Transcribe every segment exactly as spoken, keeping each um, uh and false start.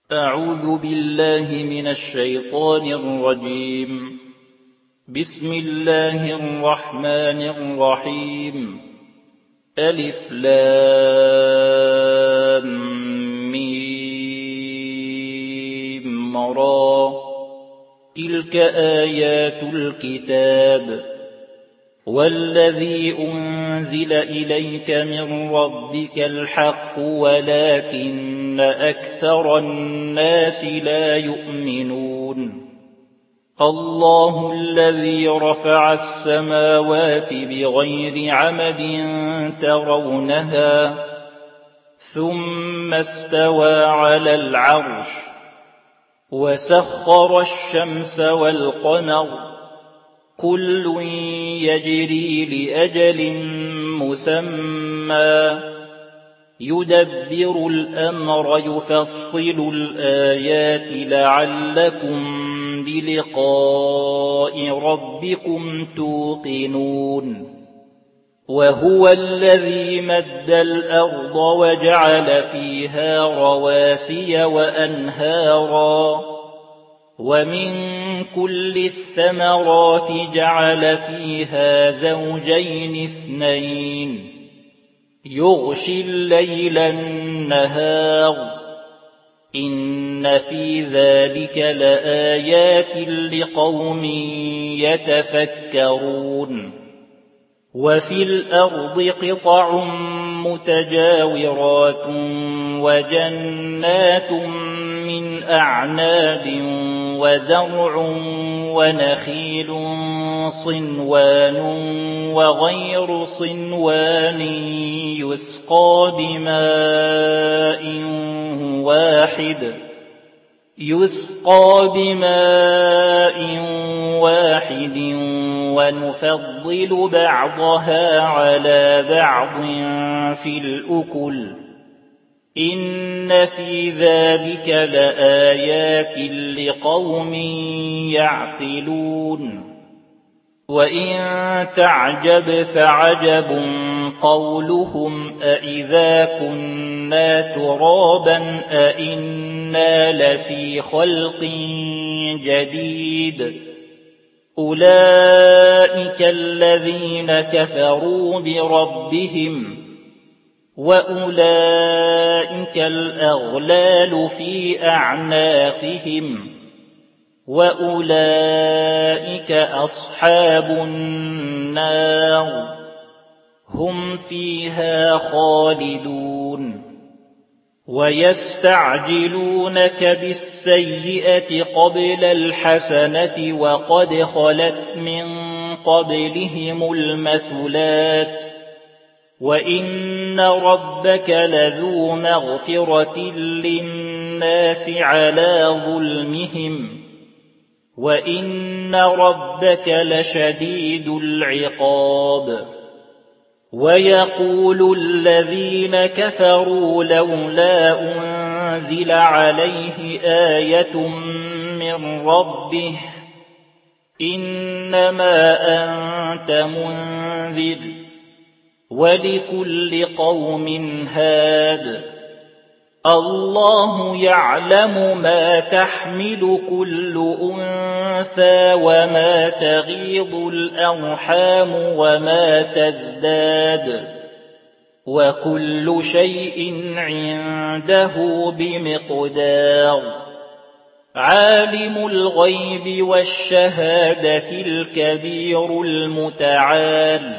أعوذ بالله من الشيطان الرجيم. بسم الله الرحمن الرحيم. ألف لام ميم را. تلك آيات الكتاب والذي أنزل إليك من ربك الحق ولكن أكثر الناس لا يؤمنون. الله الذي رفع السماوات بغير عمد ترونها ثم استوى على العرش وسخر الشمس والقمر كل يجري لأجل مسمى يدبر الأمر يفصل الآيات لعلكم بلقاء ربكم توقنون. وهو الذي مد الأرض وجعل فيها رواسي وأنهارا ومن كل الثمرات جعل فيها زوجين اثنين يغشي الليل النهار إن في ذلك لآيات لقوم يتفكرون. وفي الأرض قطع متجاورات وجنات من أعناب وزرع ونخيل صنوان وغير صنوان يسقى بماء واحد يسقى بماء واحد ونفضل بعضها على بعض في الأكل إن في ذلك لآيات لقوم يعقلون. وإن تعجب فعجب قولهم أإذا كنا ترابا أإنا لفي خلق جديد أولئك الذين كفروا بربهم وأولئك الأغلال في أعناقهم وأولئك أصحاب النار هم فيها خالدون. ويستعجلونك بالسيئة قبل الحسنة وقد خلت من قبلهم المثلات وإن ربك لذو مغفرة للناس على ظلمهم وإن ربك لشديد العقاب. ويقول الذين كفروا لولا أنزل عليه آية من ربه إنما أنت منذر ولكل قوم هاد الله يعلم ما تحمل كل أنثى وما تغيض الأرحام وما تزداد وكل شيء عنده بمقدار. عالم الغيب والشهادة الكبير المتعال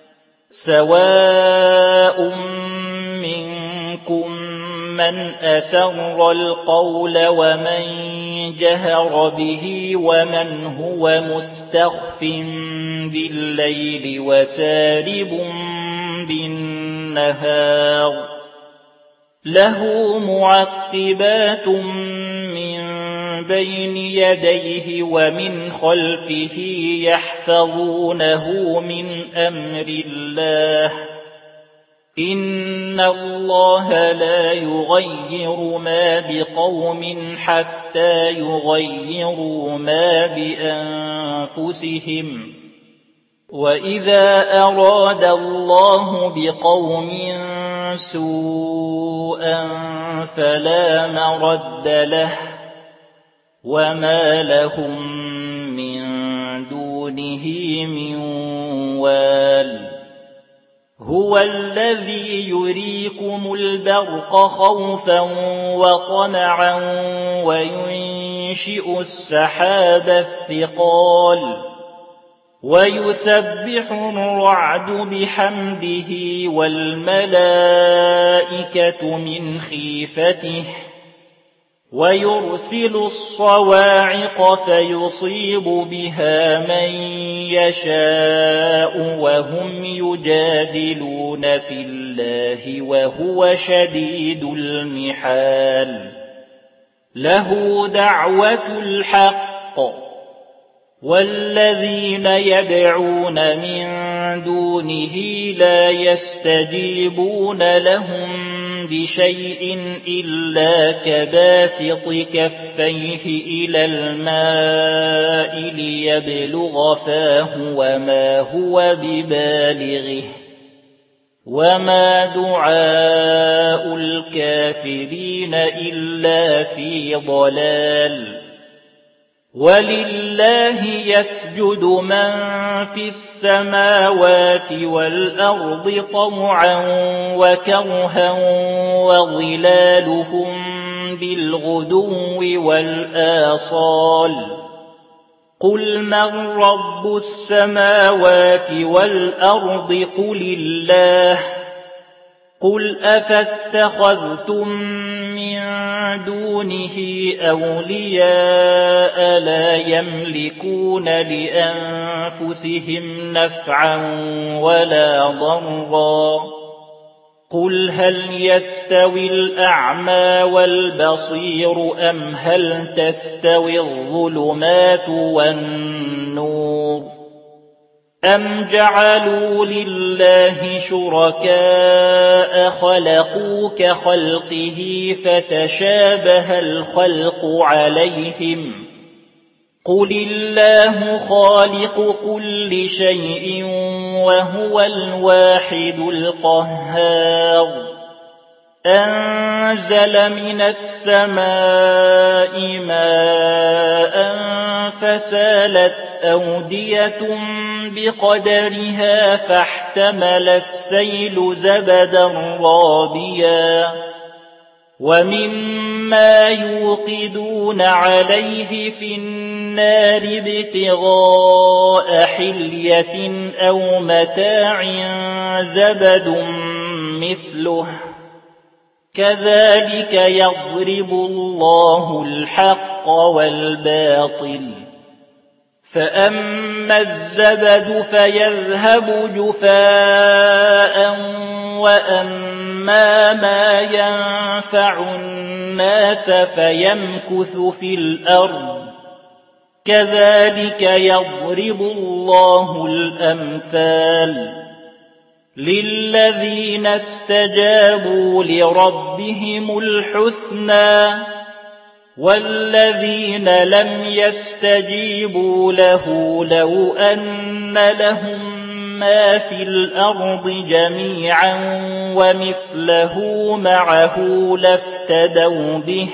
سواء منكم من أسر القول ومن جهر به ومن هو مستخف بالليل وسارب بالنهار له معقبات من بين يديه ومن خلفه يحفظونه من أمر الله إن الله لا يغير ما بقوم حتى يغيروا ما بأنفسهم وإذا أراد الله بقوم سُوءًا فَلَا مَرَدَّ لَهُ وَمَا لَهُم مِّن دُونِهِ مِن وَالٍ هُوَ الَّذِي يُرِيكُمُ الْبَرْقَ خَوْفًا وَطَمَعًا وَيُنشِئُ السَّحَابَ الثِّقَالَ وَيُسَبِّحُ الرَّعْدُ بِحَمْدِهِ وَالْمَلَائِكَةُ مِنْ خِيفَتِهِ وَيُرْسِلُ الصَّوَاعِقَ فَيُصِيبُ بِهَا مَن يَشَاءُ وَهُمْ يُجَادِلُونَ فِي اللَّهِ وَهُوَ شَدِيدُ الْمِحَالِ لَهُ دَعْوَةُ الْحَقِّ وَالَّذِينَ يَدْعُونَ مِن دُونِهِ لَا يَسْتَجِيبُونَ لَهُم بِشَيْءٍ إِلَّا كَبَاسِطِ كَفَّيْهِ إِلَى الْمَاءِ لِيَبْلُغَ فَاهُ وَمَا هُوَ بِبَالِغِهِ وَمَا دُعَاءُ الْكَافِرِينَ إِلَّا فِي ضَلَالٍ وَلِلَّهِ يَسْجُدُ مَن فِي السَّمَاوَاتِ وَالْأَرْضِ طَوْعًا وَكَرْهًا وَظِلَالُهُم بِالْغُدُوِّ وَالْآصَالِ قُلْ مَن رَّبُّ السَّمَاوَاتِ وَالْأَرْضِ قُلِ اللَّهُ قُلْ أَفَاتَّخَذْتُم مِّن دُونِهِ أَوْلِيَاءَ لَا يَمْلِكُونَ لِأَنفُسِهِمْ نَفْعًا وَلَا ضَرًّا قُلْ هَلْ يَسْتَوِي الْأَعْمَىٰ وَالْبَصِيرُ أَمْ هَلْ تَسْتَوِي الظُّلُمَاتُ وَالنُّورُ أَمْ جَعَلُوا لِلَّهِ شُرَكَاءَ خَلَقُوا كَخَلْقِهِ فَتَشَابَهَ الْخَلْقُ عَلَيْهِمْ قُلِ اللَّهُ خَالِقُ كُلِّ شَيْءٍ وَهُوَ الْوَاحِدُ الْقَهَّارُ أَنزَلَ مِنَ السَّمَاءِ مَاءً فَسَالَتْ أَوْدِيَةٌ بِقَدَرِهَا فَاحْتَمَلَ السَّيْلُ زَبَدًا رَّابِيًا وَمِمَّا يُوقِدُونَ عَلَيْهِ فِي النَّارِ ابْتِغَاءَ حِلْيَةٍ أَوْ مَتَاعٍ زَبَدٌ مِّثْلُهُ كَذَٰلِكَ يَضْرِبُ اللَّهُ الْحَقَّ وَالْبَاطِلَ فَأَمَّا الزَّبَدُ فَيَذْهَبُ جُفَاءً وَأَمَّا مَا يَنفَعُ النَّاسَ فَيَمْكُثُ فِي الْأَرْضِ كَذَٰلِكَ يَضْرِبُ اللَّهُ الْأَمْثَالَ لِلَّذِينَ اسْتَجَابُوا لِرَبِّهِمُ الْحُسْنَىٰ وَالَّذِينَ لَمْ يَسْتَجِيبُوا لَهُ لَوْ أَنَّ لَهُم مَّا فِي الْأَرْضِ جَمِيعًا وَمِثْلَهُ مَعَهُ لَافْتَدَوْا بِهِ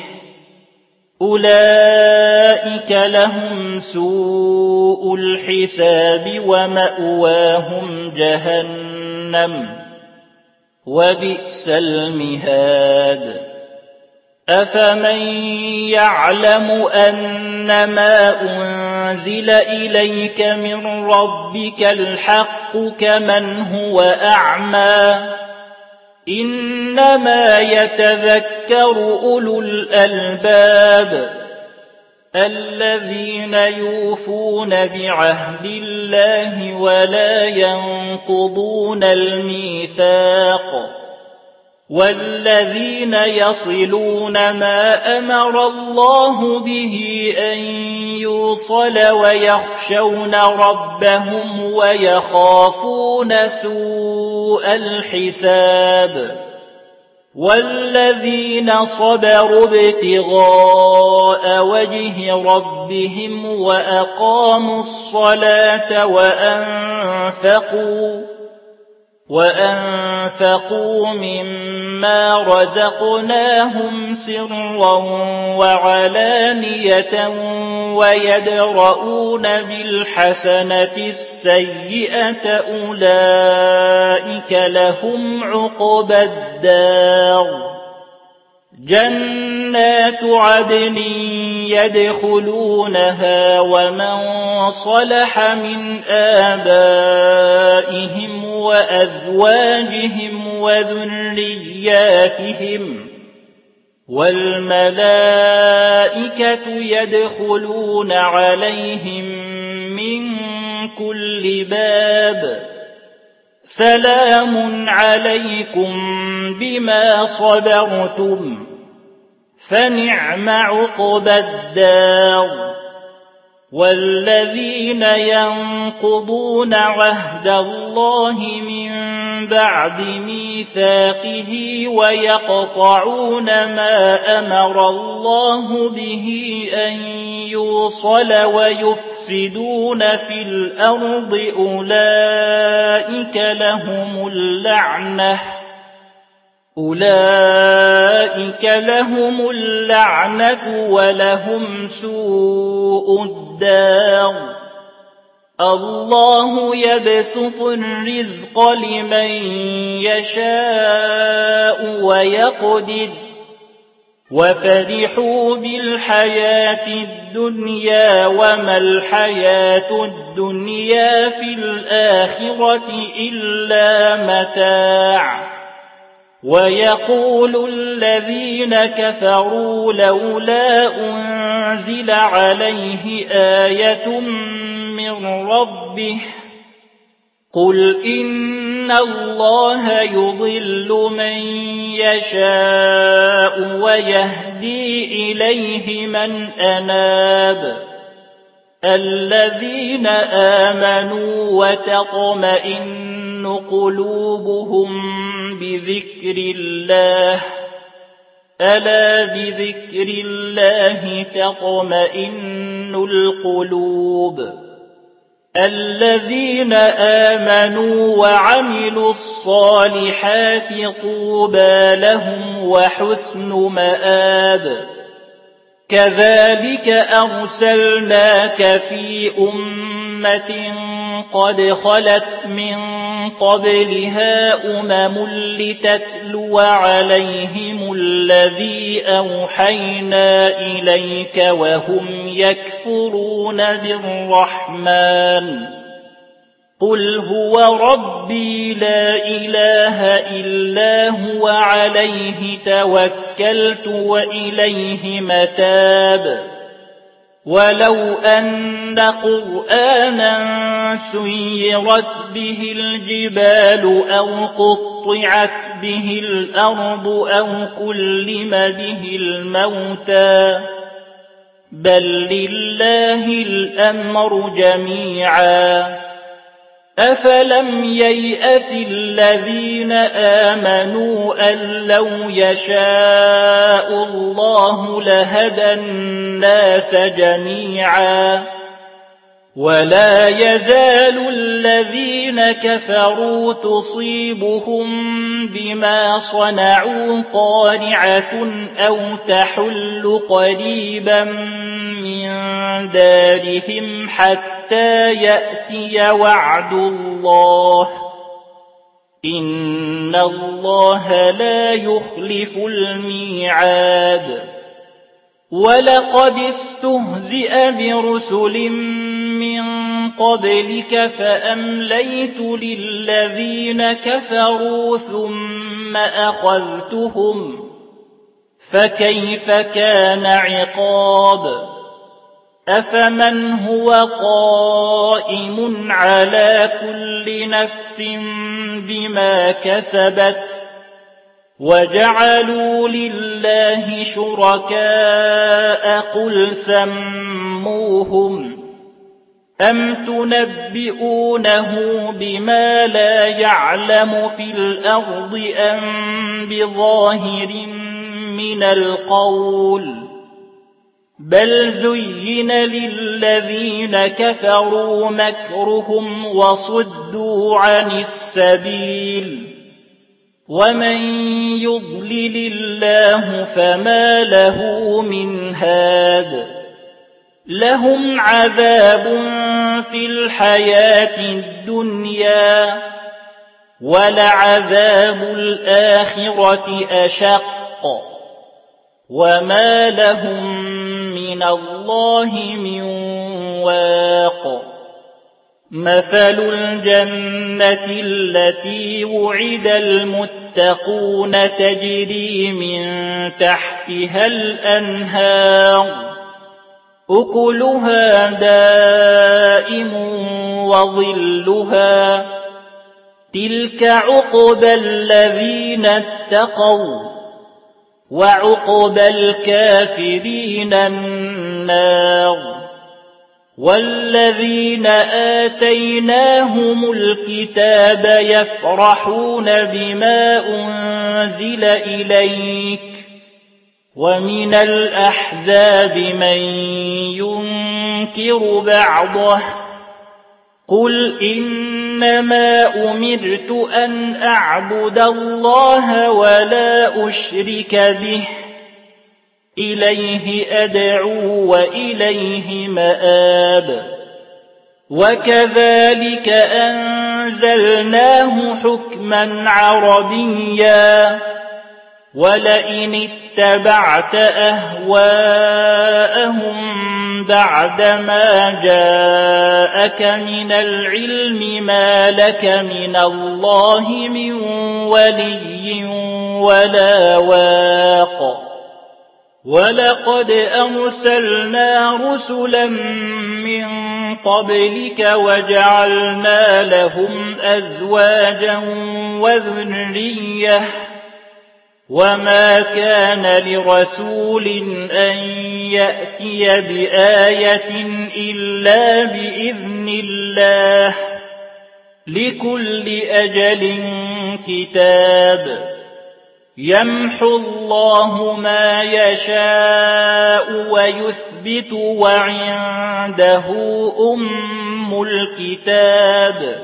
أُولَٰئِكَ لَهُمْ سُوءُ الْحِسَابِ وَمَأْوَاهُمْ جَهَنَّمُ وَبِئْسَ الْمِهَادُ أَفَمَن يَعْلَمُ أَنَّمَا أُنزِلَ إِلَيْكَ مِن رَّبِّكَ الْحَقُّ كَمَنْ هُوَ أَعْمَىٰ إِنَّمَا يَتَذَكَّرُ أُولُو الْأَلْبَابِ الَّذِينَ يُوفُونَ بِعَهْدِ اللَّهِ وَلَا يَنقُضُونَ الْمِيثَاقَ وَالَّذِينَ يَصِلُونَ مَا أَمَرَ اللَّهُ بِهِ أَن يُوصَلَ وَيَخْشَوْنَ رَبَّهُمْ وَيَخَافُونَ سُوءَ الْحِسَابِ وَالَّذِينَ صَبَرُوا ابْتِغَاءَ وَجْهِ رَبِّهِمْ وَأَقَامُوا الصَّلَاةَ وَأَنفَقُوا وأنفقوا مما رزقناهم سرا وعلانية ويدرؤون بالحسنة السيئة أولئك لهم عقبى الدار جنات عدن يدخلونها ومن صلح من آبائهم وأزواجهم وذرياتهم والملائكة يدخلون عليهم من كل باب سلام عليكم بما صبرتم فنعم عقبى الدار والذين ينقضون عهد الله من بعد ميثاقه ويقطعون ما أمر الله به أن يوصل ويفسدون في الأرض أولئك لهم اللعنة أولئك لهم اللعنة ولهم سوء الدار الله يبسط الرزق لمن يشاء ويقدر وفرحوا بالحياة الدنيا وما الحياة الدنيا في الآخرة إلا متاع ويقول الذين كفروا لولا أنزل عليه آية من ربه قل إن الله يضل من يشاء ويهدي إليه من أناب الذين آمنوا وتطمئن قلوبهم بذكر الله ألا بذكر الله تطمئن القلوب الذين آمنوا وعملوا الصالحات طوبى لهم وحسن مآب كذلك أرسلناك في أمة قد خلت من قبلها أمم لتتلو عليهم الذي أوحينا إليك وهم يكفرون بالرحمن قل هو ربي لا إله إلا هو عليه توكلت وإليه متاب ولو أن قرآنا سيرت به الجبال أو قطعت به الأرض أو كلم به الموتى بل لله الأمر جميعا أفلم ييأس الذين آمنوا أن لو يشاء الله لهدى الناس جميعا ولا يزال الذين كفروا تصيبهم بما صنعوا قارعة أو تحل قريبا من دارهم حتى يأتي وعد الله إن الله لا يخلف الميعاد ولقد استهزئ برسل من قبلك فأمليت للذين كفروا ثم أخذتهم فكيف كان عقاب أفمن هو قائم على كل نفس بما كسبت وجعلوا لله شركاء قل سموهم أم تنبئونه بما لا يعلم في الأرض أم بظاهر من القول بل زين للذين كفروا مكرهم وصدوا عن السبيل ومن يضلل الله فما له من هاد لهم عذاب في الحياة الدنيا ولعذاب الآخرة أشق وما لهم من الله من واق مثل الجنة التي وعد المتقون تجري من تحتها الأنهار أكلها دائم وظلها تلك عقبى الذين اتقوا وعقبى الكافرين النار والذين آتيناهم الكتاب يفرحون بما أنزل إليك ومن الأحزاب من ينكر بعضه قل إنما أمرت أن أعبد الله ولا أشرك به إليه أدعو وإليه مآب وكذلك أنزلناه حكما عربيا ولئن اتبعت أهواءهم بعدما جاءك من العلم ما لك من الله من ولي ولا واق ولقد أرسلنا رسلا من قبلك وجعلنا لهم أزواجا وذرية وما كان لرسول أن يأتي بآية إلا بإذن الله لكل أجل كتاب يمحو الله ما يشاء ويثبت وعنده أم الكتاب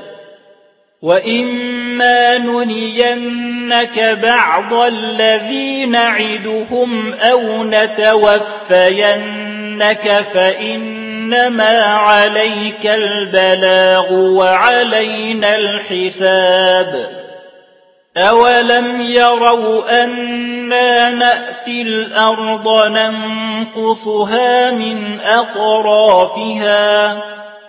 وإما نرينك بعض الذي نعدهم أو نتوفينك فإنما عليك البلاغ وعلينا الحساب أولم يروا أنا نأتي الأرض ننقصها من أطرافها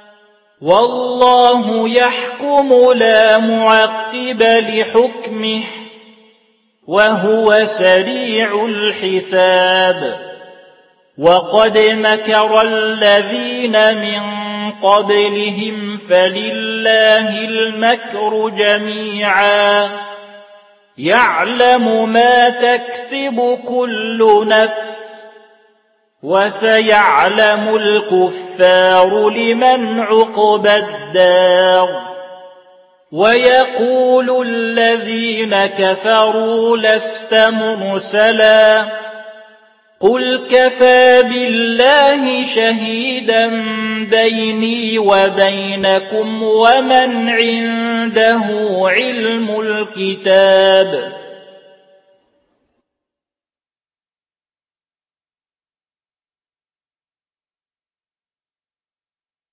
والله يحكم لا معقب لحكمه وهو سريع الحساب وقد مكر الذين من قبلهم فلله المكر جميعا يعلم ما تكسب كل نفس وسيعلم الكفار لمن عقبى الدار ويقول الذين كفروا لست مرسلا قل كفى بالله شهيدا بيني وبينكم ومن عنده علم الكتاب